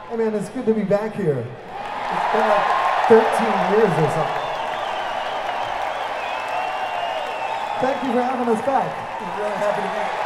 Hey man, it's good to be back here. It's been like 13 years or something. Thank you for having us back. We're really happy to be here.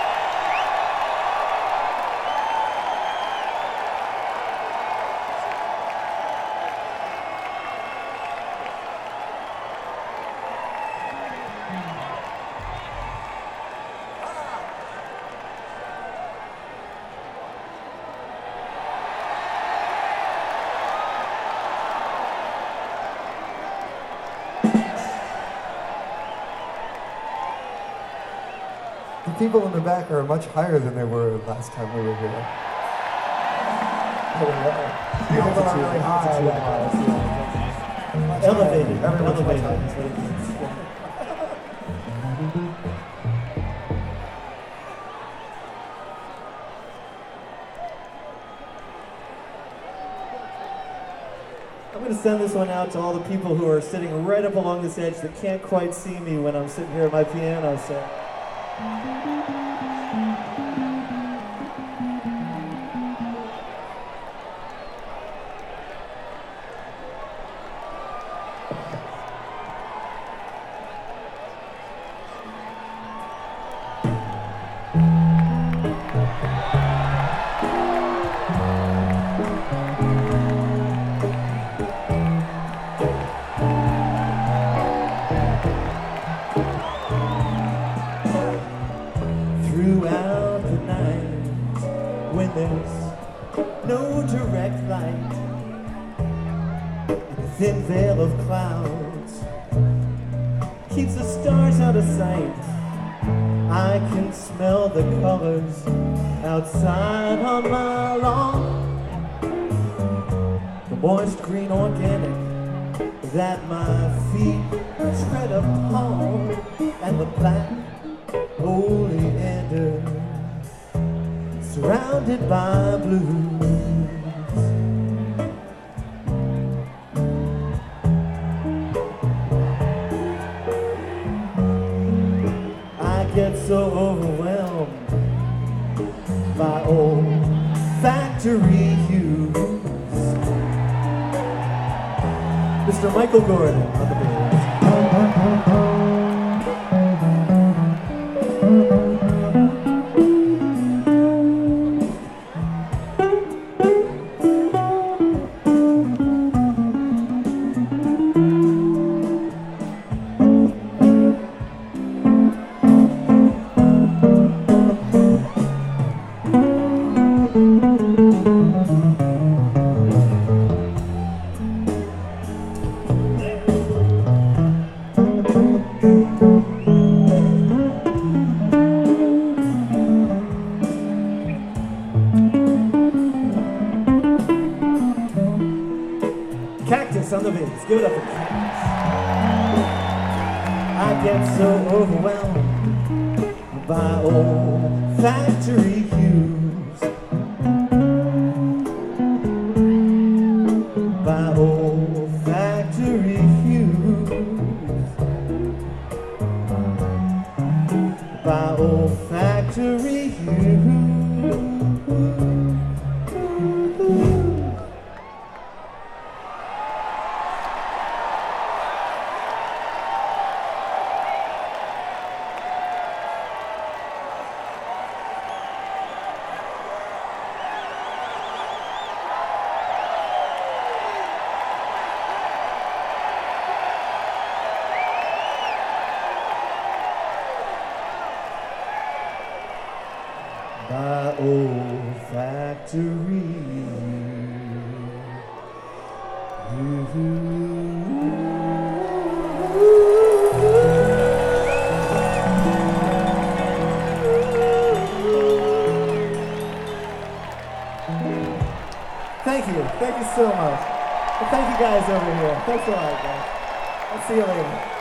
The people in the back are much higher than they were last time we were here. People are really high. Elevated. Everyone's much Elevated. higher. I'm going to send this one out to all the people who are sitting right up along this edge that can't quite see me when I'm sitting here at my piano. So. Throughout the night, when there's no direct light, and a thin veil of clouds keeps the stars out of sight, I can smell the colors outside on my lawn. The moist green organic that my feet tread upon, and the black oleander surrounded by blues. I get so overwhelmed by old factory hues. Mr. Michael Gordon on the bass. Cactus on the bass. Give it up for Cactus. I get so overwhelmed by old factory hues, by old factory hues, by old factory hues. By old factory. Thank you so much. And thank you guys over here. Thanks a lot, guys. I'll see you later.